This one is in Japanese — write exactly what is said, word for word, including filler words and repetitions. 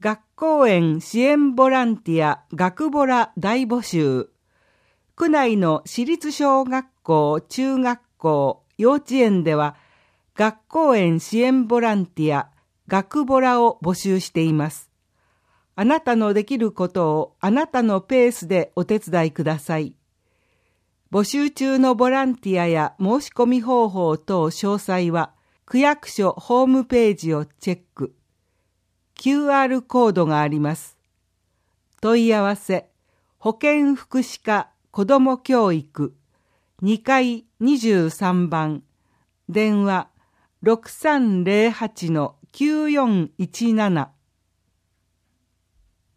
学校園支援ボランティア学ボラ大募集。区内の私立小学校、中学校、幼稚園では学校園支援ボランティア学ボラを募集しています。あなたのできることをあなたのペースでお手伝いください。募集中のボランティアや申し込み方法等詳細は区役所ホームページをチェック。キューアール コードがあります。問い合わせ、保健福祉課子ども教育にかいにじゅうさんばん、電話 ろくさんぜろはちのきゅうよんいちなな